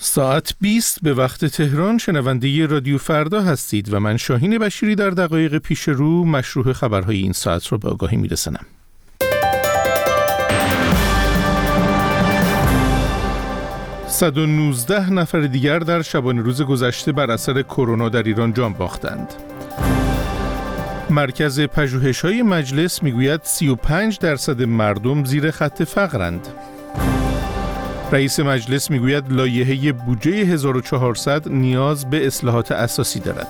ساعت 20 به وقت تهران شنونده رادیو فردا هستید و من شاهین بشیری در دقایق پیش رو مشروع خبرهای این ساعت رو به آگاهی میرسنم. صد و 19 نفر دیگر در شبانه روز گذشته بر اثر کرونا در ایران جان باختند. مرکز پژوهش‌های مجلس میگوید 35% مردم زیر خط فقرند. رئیس مجلس میگوید لایحه بودجه 1400 نیاز به اصلاحات اساسی دارد.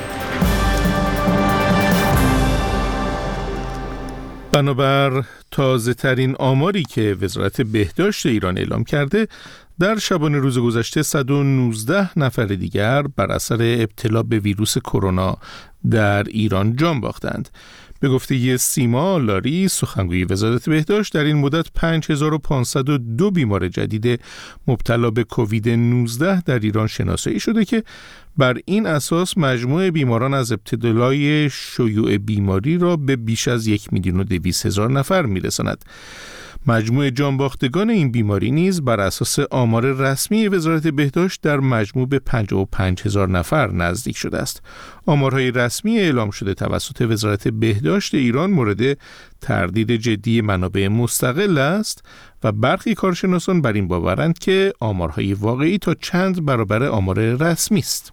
بنابر تازه‌ترین آماری که وزارت بهداشت ایران اعلام کرده، در شبانه روز گذشته 119 نفر دیگر بر اثر ابتلا به ویروس کرونا در ایران جان باختند. به گفته سیما لاری سخنگوی وزارت بهداشت، در این مدت 5502 بیمار جدید مبتلا به کووید 19 در ایران شناسایی شده که بر این اساس مجموع بیماران از ابتلای شیوع بیماری را به بیش از 1,200,000 نفر میرساند. مجموع جانباختگان این بیماری نیز بر اساس آمار رسمی وزارت بهداشت در مجموع به 55,000 نفر نزدیک شده است. آمارهای رسمی اعلام شده توسط وزارت بهداشت ایران مورد تردید جدی منابع مستقل است و برخی کارشناسان بر این باورند که آمارهای واقعی تا چند برابر آمار رسمی است.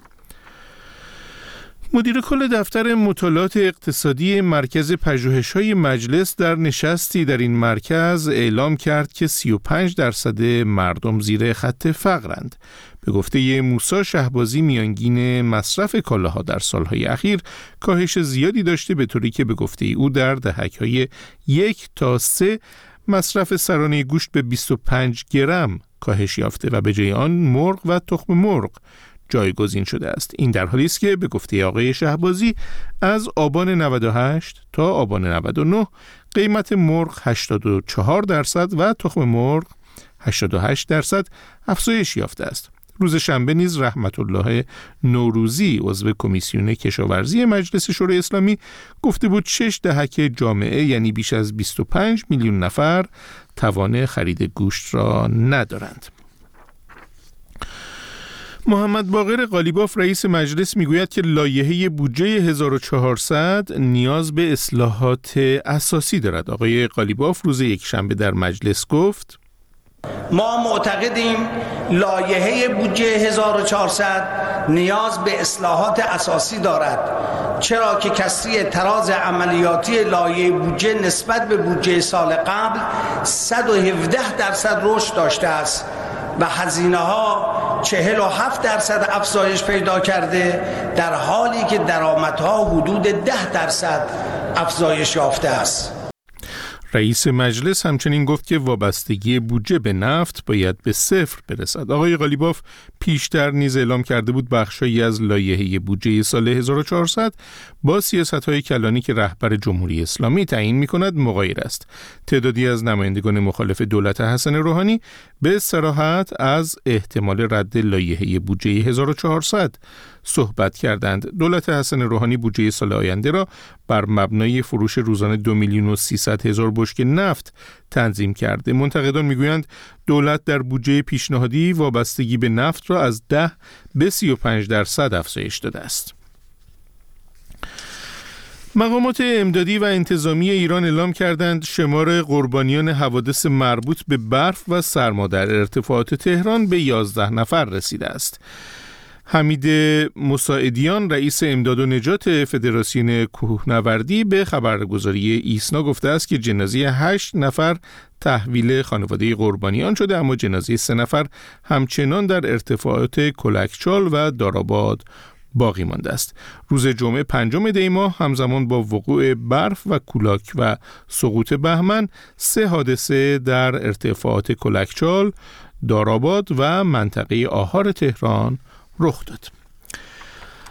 مدیر کل دفتر مطالعات اقتصادی مرکز پژوهش‌های مجلس در نشستی در این مرکز اعلام کرد که 35% مردم زیر خط فقرند. به گفته موسی شهبازی، میانگین مصرف کالاها در سالهای اخیر کاهش زیادی داشته، به طوری که به گفته او در دهک‌های 1 تا 3 مصرف سرانه گوشت به 25 گرم کاهش یافته و به جای آن مرغ و تخم مرغ جایگزین شده است. این در حالی است که به گفته آقای شهبازی از آبان 98 تا آبان 99 قیمت مرغ 84% و تخم مرغ 88% افزایش یافته است. روز شنبه نیز رحمت الله نوروزی عضو کمیسیون کشاورزی مجلس شورای اسلامی گفته بود 6 دهک جامعه، یعنی بیش از 25 میلیون نفر، توان خرید گوشت را ندارند. محمد باقر قالیباف رئیس مجلس میگوید که لایحه بودجه 1400 نیاز به اصلاحات اساسی دارد. آقای قالیباف روز یکشنبه در مجلس گفت: ما معتقدیم لایحه بودجه 1400 نیاز به اصلاحات اساسی دارد، چرا که کسری تراز عملیاتی لایحه بودجه نسبت به بودجه سال قبل 117% رشد داشته است و هزینه ها 47% افزایش پیدا کرده، در حالی که درآمدها حدود 10% افزایش یافته است. رئیس مجلس همچنین گفت که وابستگی بودجه به نفت باید به 0 برسد. آقای قالیباف پیشتر نیز اعلام کرده بود بخشی از لایحه بودجه سال 1400 با سیاست‌های کلانی که رهبر جمهوری اسلامی تعیین می‌کند مغایر است. تعدادی از نمایندگان مخالف دولت حسن روحانی به صراحت از احتمال رد لایحه بودجه 1400 صحبت کردند. دولت حسن روحانی بودجه سال آینده را بر مبنای فروش روزانه 2,300,000 بشکه نفت تنظیم کرده. منتقدان میگویند دولت در بودجه پیشنهادی وابستگی به نفت را از 10 به 35% افزایش داده است. مقامات امدادی و انتظامی ایران اعلام کردند شمار قربانیان حوادث مربوط به برف و سرما در ارتفاعات تهران به 11 نفر رسیده است. حمید مساعدیان رئیس امداد و نجات فدراسیون کوهنوردی به خبرگزاری ایسنا گفته است که جنازه 8 نفر تحویل خانواده قربانیان شده، اما جنازه 3 نفر همچنان در ارتفاعات کلکچال و داراباد باقی مانده است. روز جمعه 5 دی ماه همزمان با وقوع برف و کولاک و سقوط بهمن 3 حادثه در ارتفاعات کلکچال، داراباد و منطقه آهار تهران رخ داد.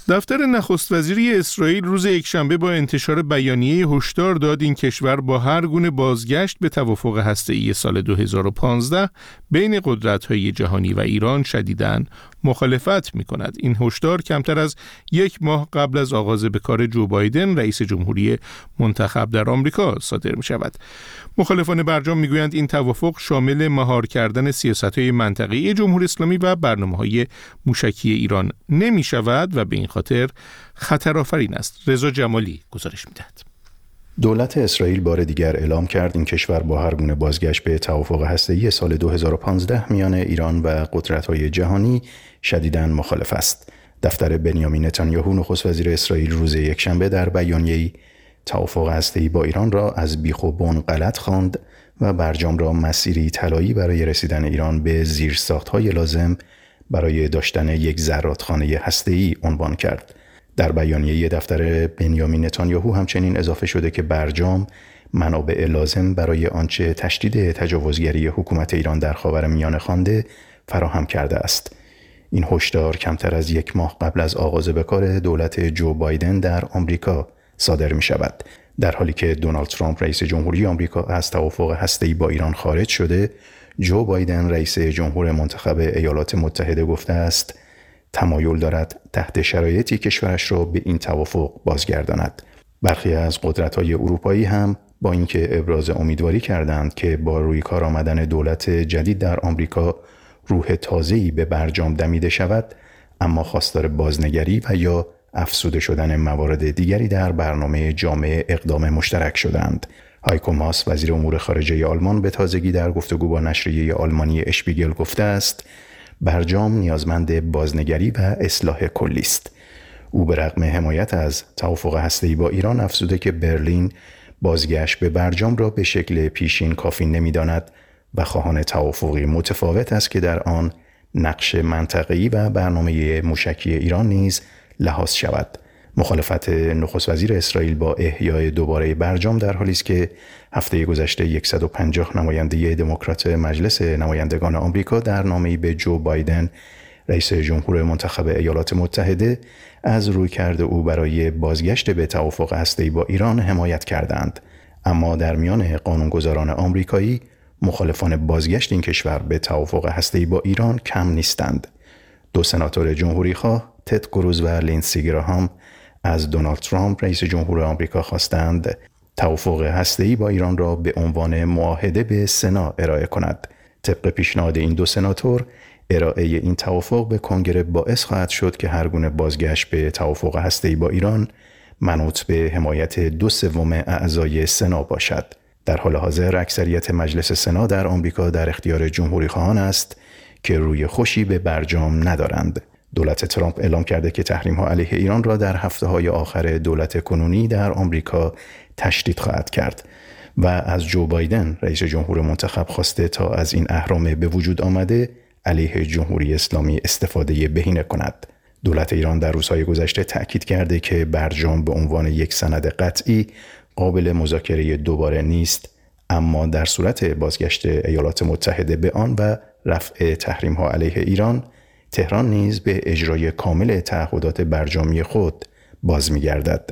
دفتر نخست وزیری اسرائیل روز یکشنبه با انتشار بیانیه هشدار داد این کشور با هر گونه بازگشت به توافق هسته‌ای سال 2015 بین قدرت‌های جهانی و ایران شدیداً مخالفت می‌کند. این هشدار کمتر از یک ماه قبل از آغاز به کار جو بایدن رئیس جمهوری منتخب در آمریکا صادر می‌شود. مخالفان برجام می‌گویند این توافق شامل مهار کردن سیاست‌های منطقه‌ای جمهوری اسلامی و برنامه‌های موشکی ایران نمی‌شود و به این خاطر خطرآفرین است. رضا جمالی گزارش می‌دهد. دولت اسرائیل بار دیگر اعلام کرد این کشور با هر گونه بازگشت به توافق هسته‌ای سال 2015 میان ایران و قدرت‌های جهانی شدیداً مخالف است. دفتر بنیامین نتانیاهو نخست وزیر اسرائیل روز یکشنبه در بیانیه‌ای توافق هسته‌ای با ایران را از بیخ و بن غلط خواند و برجام را مسیری طلایی برای رسیدن ایران به زیرساخت‌های لازم برای داشتن یک زرادخانه هسته‌ای عنوان کرد. در بیانیه دفتر بنیامین نتانیاهو همچنین اضافه شده که برجام منابع لازم برای آنچه تشدید تجاوزگری حکومت ایران در خاورمیانه خوانده فراهم کرده است. این هشدار کمتر از یک ماه قبل از آغاز به کار دولت جو بایدن در آمریکا صادر می شود. در حالی که دونالد ترامپ رئیس جمهوری آمریکا از توافق هسته‌ای با ایران خارج شده، جو بایدن رئیس جمهور منتخب ایالات متحده گفته است تمایل دارد تحت شرایطی کشورش را به این توافق بازگرداند. برخی از قدرت‌های اروپایی هم با اینکه ابراز امیدواری کردند که با روی کار آمدن دولت جدید در آمریکا روح تازه‌ای به برجام دمیده شود، اما خواستار بازنگری و یا افزوده شدن موارد دیگری در برنامه جامع اقدام مشترک شدند. هایکو ماس وزیر امور خارجه آلمان به تازگی در گفتگو با نشریه آلمانی اشپیگل گفته است برجام نیازمند بازنگری و اصلاح کلی است. او به رغم حمایت از توافق هسته‌ای با ایران افزوده که برلین بازگشت به برجام را به شکل پیشین کافی نمی‌داند و خواهان توافقی متفاوت است که در آن نقش منطقه‌ای و برنامه موشکی ایران نیز لحاظ شود. مخالفت نخست وزیر اسرائیل با احیای دوباره برجام در حالی است که هفته گذشته 150 نماینده دموکرات مجلس نمایندگان آمریکا در نامه‌ای به جو بایدن رئیس جمهور منتخب ایالات متحده از رویکرد او برای بازگشت به توافق هسته‌ای با ایران حمایت کردند. اما در میان قانونگذاران آمریکایی مخالفان بازگشت این کشور به توافق هسته‌ای با ایران کم نیستند. دو سناتور جمهوری‌خواه تد کروز و لینسی گراهام از دونالد ترامپ رئیس جمهور آمریکا خواستند توافق هسته‌ای با ایران را به عنوان معاهده به سنا ارائه کند. طبق پیشنهاد این دو سناتور ارائه این توافق به کنگره باعث خواهد شد که هر گونه بازگشت به توافق هسته‌ای با ایران منوط به حمایت 2/3 اعضای سنا باشد. در حال حاضر اکثریت مجلس سنا در آمریکا در اختیار جمهوری‌خواهان است که روی خوشی به برجام ندارند. دولت ترامپ اعلام کرده که تحریم‌ها علیه ایران را در هفته‌های آخر دولت کنونی در آمریکا تشدید خواهد کرد و از جو بایدن رئیس جمهور منتخب خواسته تا از این اهرم به وجود آمده علیه جمهوری اسلامی استفاده بهینه کند. دولت ایران در روزهای گذشته تأکید کرده که برجام به عنوان یک سند قطعی قابل مذاکره دوباره نیست، اما در صورت بازگشت ایالات متحده به آن و رفع تحریم‌ها علیه ایران، تهران نیز به اجرای کامل تعهدات برجامی خود باز می‌گردد.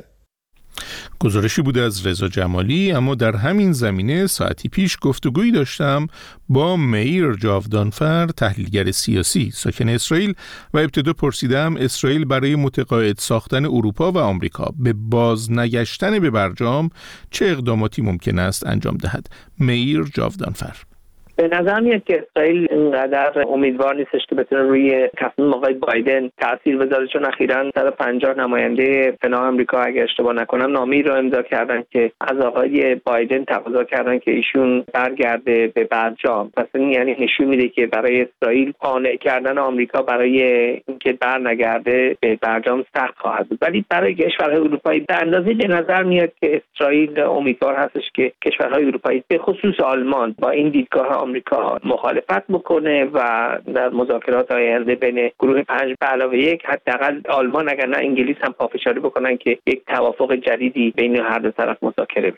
گزارشی بوده از رضا جمالی. اما در همین زمینه ساعتی پیش گفتگویی داشتم با مئیر جاودانفر، تحلیلگر سیاسی ساکن اسرائیل، و ابتدا پرسیدم اسرائیل برای متقاعد ساختن اروپا و آمریکا به بازنگشتن به برجام چه اقداماتی ممکن است انجام دهد. مئیر جاودانفر: به نظر میاد که اسرائیل اینقدر امیدوار نیستش که بتونه روی تصمیم آقای بایدن تاثیر بذاره، چون اخیراً 150 نماینده سنا آمریکا اگه اشتباه نکنم نامه‌ای رو امضا کردن که از آقای بایدن تقاضا کردن که ایشون برگرده به برجام. پس این یعنی نشون میده که برای اسرائیل قانع کردن آمریکا برای اینکه برنگرده به برجام سخت خواهد بود. ولی برای کشورهای اروپایی به اندازه به نظر میاد که اسرائیل امیدوار هستش که کشورهای اروپایی به خصوص آلمان با این دیدگاه آمریکا مخالفت بکنه و در مذاکرات آینده بین گروه 5+1 حداقل آلمان اگر نه انگلیس هم پافشاری بکنن که یک توافق جدیدی بین هر دو طرف مذاکره بشه.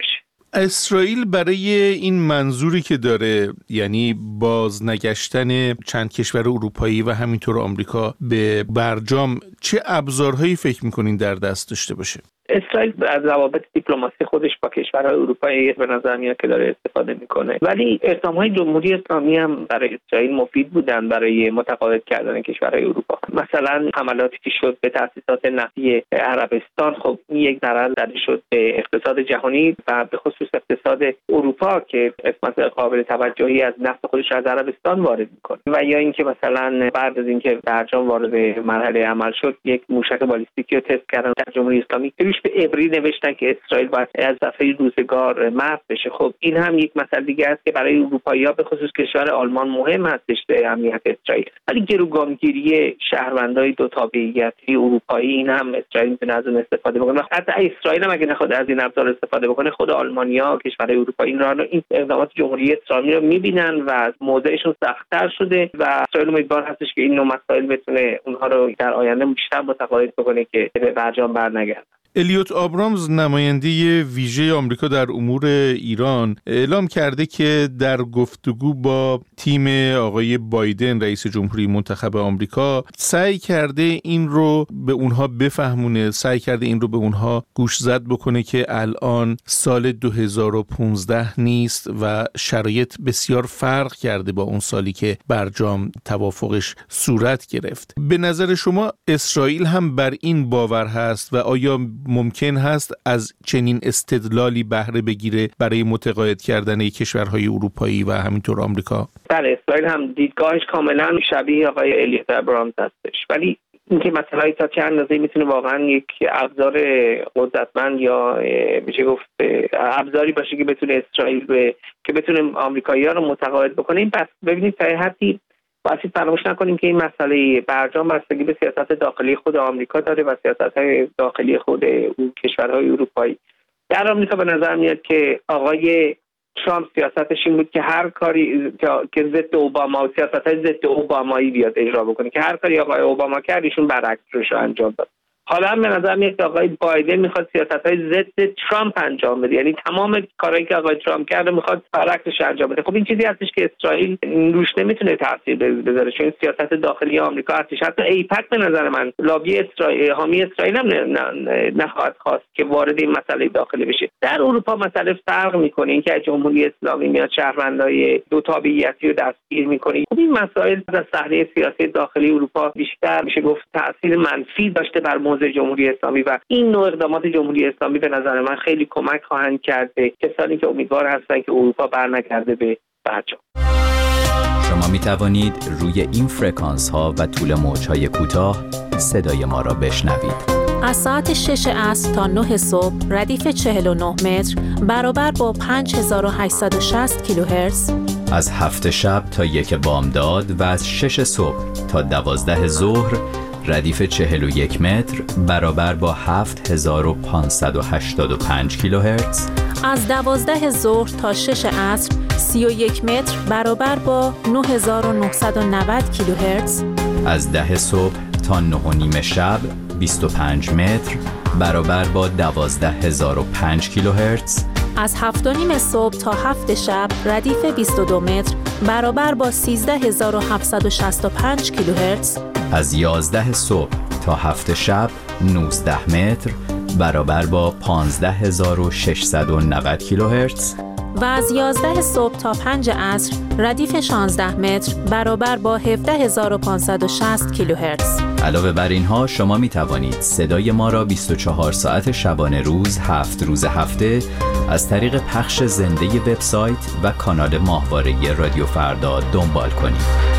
اسرائیل برای این منظوری که داره، یعنی بازنگشتن چند کشور اروپایی و همینطور آمریکا به برجام، چه ابزارهایی فکر میکنین در دست داشته باشه؟ اسرائیل از روابط دیپلماسی خودش با کشورهای اروپایی به نظر میاد که داره استفاده میکنه، ولی اقدامات جمهوری اسلامی هم برای اسرائیل مفید بودن برای متقاعد کردن کشورهای اروپا. مثلا حملاتی که شد به تأسیسات نفتی عربستان، خب این یک ضرر زده شد به اقتصاد جهانی و به خصوص اقتصاد اروپا که قسمت قابل توجهی از نفت خودش از عربستان وارد میکنه. و یا اینکه مثلا بعد از اینکه برجام وارد مرحله عمل شد، یک موشک بالستیکی رو تست کردن در جمهوری اسلامی، به عبری نوشتن که اسرائیل باید از دفعه روزگار محو بشه. خب این هم یک مسئله دیگه است که برای اروپایی‌ها به خصوص کشور آلمان مهم هستش به امنیت اسرائیل. ولی گروگانگیری شهروندای دو تابعیتی اروپایی، این هم اسرائیل میتونه از اون استفاده بکنه. حتی اسرائیل هم اگه نخواد از این ابزار استفاده بکنه، خود آلمانی‌ها کشورهای اروپایی این اقدامات جمهوری اسلامی رو می‌بینن و موضعشون سخت‌تر شده و اسرائیل امیدوار هستش که این نوع مسائل بتونه اونها رو در آینده بیشتر متقاعد بکنه که به برجام برنگردن. الیوت آبرامز، نماینده ویژه آمریکا در امور ایران، اعلام کرده که در گفتگو با تیم آقای بایدن، رئیس جمهوری منتخب آمریکا، سعی کرده این رو به اونها بفهمونه، سعی کرده این رو به اونها گوشزد بکنه که الان سال 2015 نیست و شرایط بسیار فرق کرده با اون سالی که برجام توافقش صورت گرفت. به نظر شما اسرائیل هم بر این باور هست و آیا ممکن هست از چنین استدلالی بهره بگیره برای متقاعد کردن کشورهای اروپایی و همینطور آمریکا؟ بله، اسرائیل هم دیدگاهش کاملا شبیه آقای الیوت آبرامز هستش، ولی اینکه مثلا تا چند اندازه میتونه واقعا یک ابزار قدرتمند یا میشه گفت ابزاری باشه که بتونه اسرائیل که بتونه آمریکایی‌ها رو متقاعد بکنه، این پس ببینید تا حدی باید فراموش نکنیم که این مسئله برجام بستگی به سیاست داخلی خود آمریکا داره و سیاست‌های داخلی خود اون کشورهای اروپایی. در آمریکا به نظر میاد که آقای ترامپ سیاستش این بود که هر کاری که ضد اوباما و سیاست‌های ضد اوبامایی بیاد اجرا بکنه، که هر کاری آقای اوباما کرد ایشون برعکسش رو انجام داد. حالا هم به نظر میاد که آقای بایدن میخواد سیاست‌های ضد ترامپ انجام بده، یعنی تمام کارهایی که آقای ترامپ کرده میخواد برعکسش انجام بده. خب این چیزی هستش که اسرائیل روش نمیتونه تاثیر بذاره، چون سیاست داخلی آمریکا هستش. حتی ایپک به نظر من لابی اسرائیل، حامی اسرائیل هم نخواهد خواست که وارد این مسئله داخلی بشه. در اروپا مسئله فرق میکنه، اینکه جمهوری اسلامی میاد شهروندای دو تابعیتی رو دستگیر میکنه. خب این مسائل از صحنه سیاسی داخلی اروپا بیشتر میشه گفت تاثیر منفی داشته بر جمهوری اسلامی و این نوع اقدامات جمهوری اسلامی به نظر من خیلی کمک خواهند کرد به کسانی که امیدوار هستند که اروپا برنگرده به برجام. شما می توانید روی این فرکانس ها و طول موج های کوتاه صدای ما را بشنوید. از ساعت 6 عصر تا 9 صبح ردیف 49 متر برابر با 5860 کیلوهرتز، از 7 شب تا 1 بامداد و از 6 صبح تا 12 ظهر ردیف 41 متر برابر با 7585 کیلوهرتز، از 12 ظهر تا 6 عصر 31 متر برابر با 9990 کیلوهرتز، از 10 صبح تا 9:30 شب 25 متر برابر با 12005 کیلوهرتز، از 7:30 صبح تا 7 شب ردیف 22 متر برابر با 13765 کیلوهرتز، از 11 صبح تا 7 شب 19 متر برابر با 15690 کیلوهرتز و از 11 صبح تا 5 عصر ردیف 16 متر برابر با 17560 کیلوهرتز. علاوه بر اینها شما می توانید صدای ما را 24 ساعت شبانه روز 7 روز هفته از طریق پخش زنده وبسایت و کانال ماهواره رادیو فردا دنبال کنید.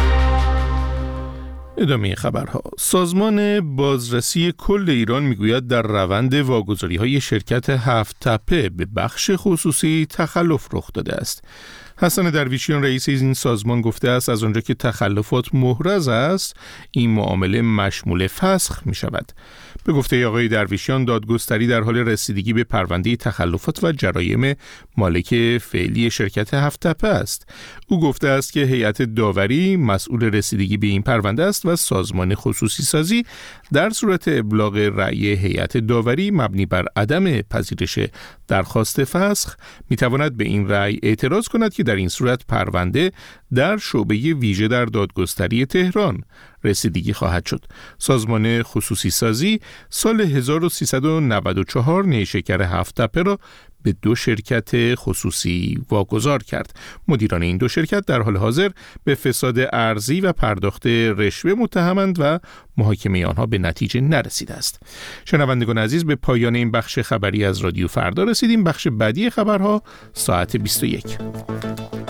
ادامه خبرها. سازمان بازرسی کل ایران میگوید در روند واگذاری‌های شرکت هفت تپه به بخش خصوصی تخلف رخ داده است. حسن درویشیان رئیس این سازمان گفته است از آنجا که تخلفات محرز است، این معامله مشمول فسخ می شود. به گفته آقای درویشیان، دادگستری در حال رسیدگی به پرونده تخلفات و جرایم مالک فعلی شرکت هفت‌تپه است. او گفته است که هیئت داوری مسئول رسیدگی به این پرونده است و سازمان خصوصی سازی در صورت ابلاغ رأی هیئت داوری مبنی بر عدم پذیرش درخواست فسخ میتواند به این رأی اعتراض کند که در این صورت پرونده در شعبه ویژه در دادگستری تهران رسیدگی خواهد شد. سازمان خصوصی سازی سال 1394 نیشکر هفت‌تپه را به 2 شرکت خصوصی واگذار کرد. مدیران این 2 شرکت در حال حاضر به فساد ارضی و پرداخت رشوه متهمند و محاکمه آنها به نتیجه نرسیده است. شنوندگان عزیز، به پایان این بخش خبری از رادیو فردا رسیدیم. بخش بعدی خبرها ساعت 21.